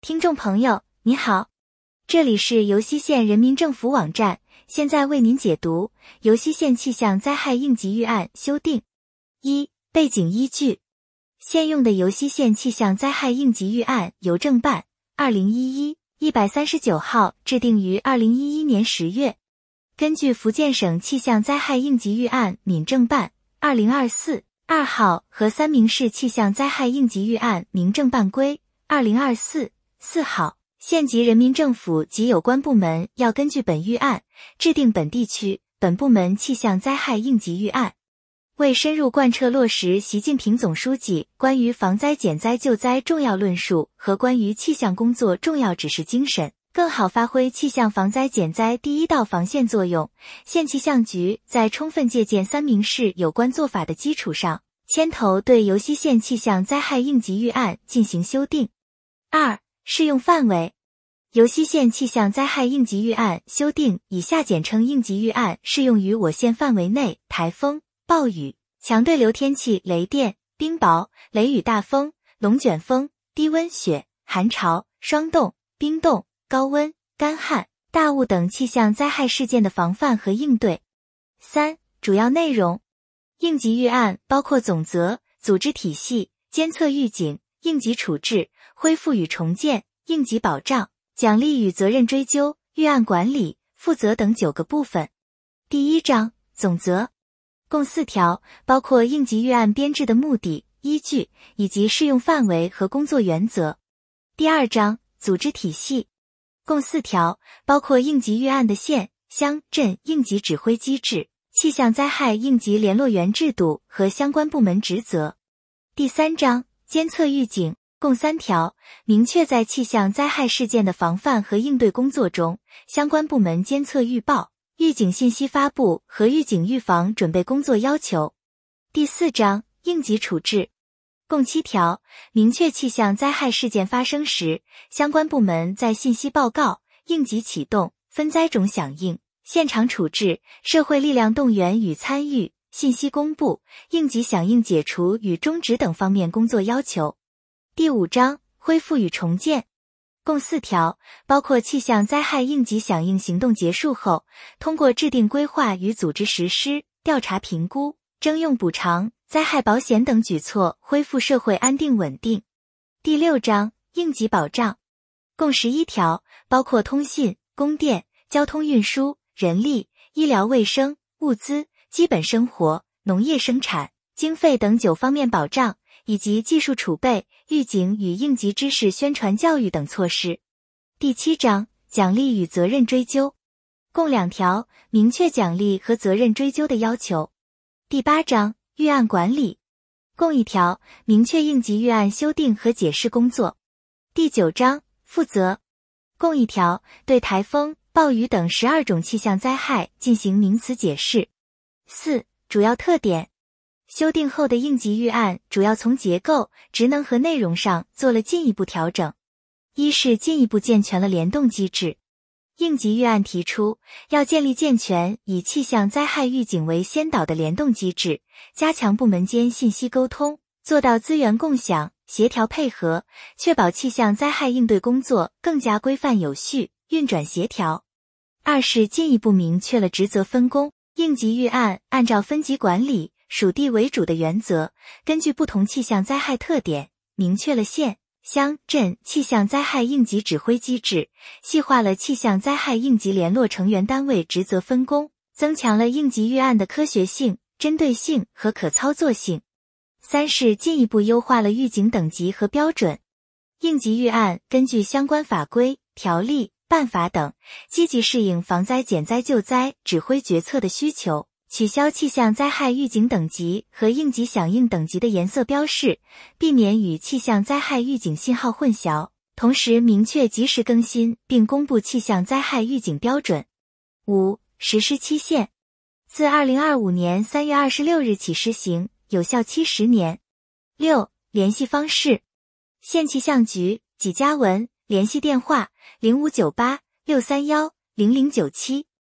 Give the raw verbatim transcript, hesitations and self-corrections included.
听众朋友，你好，这里是尤溪县人民政府网站，现在为您解读尤溪县气象灾害应急预案修订。一、背景依据。现用的尤溪县气象灾害应急预案邮政办 二零一一 一百三十九号制定于二零一一年十月，根据福建省气象灾害应急预案闽政办 二零二四 二号和三明市气象灾害应急预案民政办规 二零二四四号，县级人民政府及有关部门要根据本预案制定本地区本部门气象灾害应急预案。为深入贯彻落实习近平总书记关于防灾减灾救灾重要论述和关于气象工作重要指示精神，更好发挥气象防灾减灾第一道防线作用，县气象局在充分借鉴三明市有关做法的基础上，牵头对尤溪县气象灾害应急预案进行修订。二、适用范围。尤溪县气象灾害应急预案修订以下简称应急预案适用于我县范围内台风、暴雨、强对流天气、雷电、冰雹、雷雨大风、龙卷风、低温雪、寒潮、霜冻、冰冻、高温、干旱、大雾等气象灾害事件的防范和应对。三、主要内容。应急预案包括总则、组织体系、监测预警、应急处置、恢复与重建、应急保障、奖励与责任追究、预案管理、负责等九个部分。第一章总则共四条，包括应急预案编制的目的、依据以及适用范围和工作原则。第二章组织体系共四条，包括应急预案的县、乡、镇应急指挥机制、气象灾害应急联络员制度和相关部门职责。第三章监测预警共三条，明确在气象灾害事件的防范和应对工作中，相关部门监测预报、预警信息发布和预警预防准备工作要求。第四章应急处置共七条，明确气象灾害事件发生时，相关部门在信息报告、应急启动、分灾种响应、现场处置、社会力量动员与参与、信息公布、应急响应解除与终止等方面工作要求。第五章恢复与重建共四条，包括气象灾害应急响应行动结束后，通过制定规划与组织实施、调查评估、征用补偿、灾害保险等举措恢复社会安定稳定。第六章应急保障共十一条，包括通信、供电、交通运输、人力、医疗卫生、物资、基本生活、农业生产、经费等九方面保障，以及技术储备、预警与应急知识宣传教育等措施。第七章奖励与责任追究共两条，明确奖励和责任追究的要求。第八章预案管理共一条，明确应急预案修订和解释工作。第九章负责共一条，对台风、暴雨等十二种气象灾害进行名词解释。四、主要特点。修订后的应急预案主要从结构、职能和内容上做了进一步调整。一是进一步健全了联动机制。应急预案提出，要建立健全以气象灾害预警为先导的联动机制，加强部门间信息沟通，做到资源共享、协调配合，确保气象灾害应对工作更加规范有序、运转协调。二是进一步明确了职责分工。应急预案按照分级管理、属地为主的原则，根据不同气象灾害特点，明确了县、乡、镇气象灾害应急指挥机制，细化了气象灾害应急联络成员单位职责分工，增强了应急预案的科学性、针对性和可操作性。三是进一步优化了预警等级和标准。应急预案根据相关法规、条例、办法等，积极适应防灾减灾救灾指挥决策的需求，取消气象灾害预警等级和应急响应等级的颜色标示，避免与气象灾害预警信号混淆，同时明确及时更新并公布气象灾害预警标准。五、实施期限。自二零二五年三月二十六日起施行，有效期十年。六、联系方式。县气象局纪嘉文，联系电话零五九八六三一零零九七。